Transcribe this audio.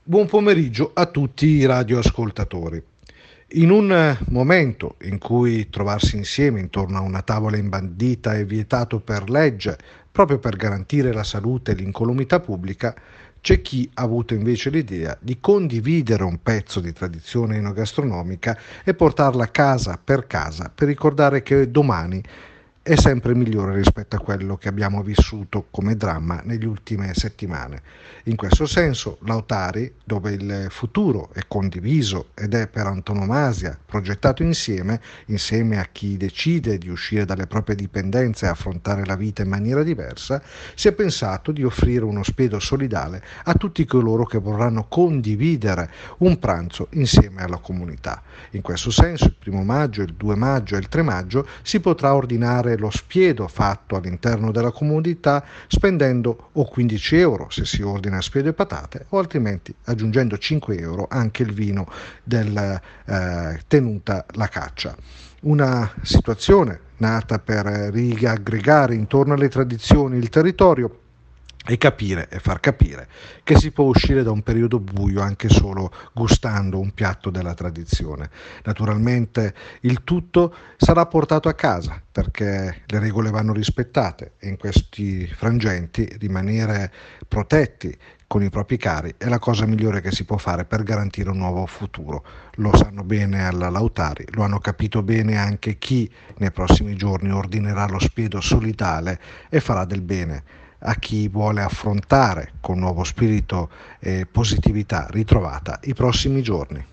Buon pomeriggio a tutti i radioascoltatori. In un momento in cui trovarsi insieme intorno a una tavola imbandita è vietato per legge, proprio per garantire la salute e l'incolumità pubblica, c'è chi ha avuto invece l'idea di condividere un pezzo di tradizione enogastronomica e portarla casa per ricordare che domani è sempre migliore rispetto a quello che abbiamo vissuto come dramma negli ultime settimane. In questo senso, Lautari, dove il futuro è condiviso ed è per antonomasia progettato insieme a chi decide di uscire dalle proprie dipendenze e affrontare la vita in maniera diversa, si è pensato di offrire uno spiedo solidale a tutti coloro che vorranno condividere un pranzo insieme alla comunità. In questo senso, il 1° maggio, il 2 maggio e il 3 maggio si potrà ordinare lo spiedo fatto all'interno della comunità spendendo o 15 euro se si ordina spiedo e patate, o altrimenti aggiungendo 5 euro anche il vino del tenuta la caccia. Una situazione nata per riaggregare intorno alle tradizioni il territorio e capire e far capire che si può uscire da un periodo buio anche solo gustando un piatto della tradizione. Naturalmente il tutto sarà portato a casa perché le regole vanno rispettate e in questi frangenti rimanere protetti con i propri cari è la cosa migliore che si può fare per garantire un nuovo futuro. Lo sanno bene alla Lautari, lo hanno capito bene anche chi nei prossimi giorni ordinerà lo spiedo solidale e farà del bene a chi vuole affrontare con nuovo spirito e positività ritrovata i prossimi giorni.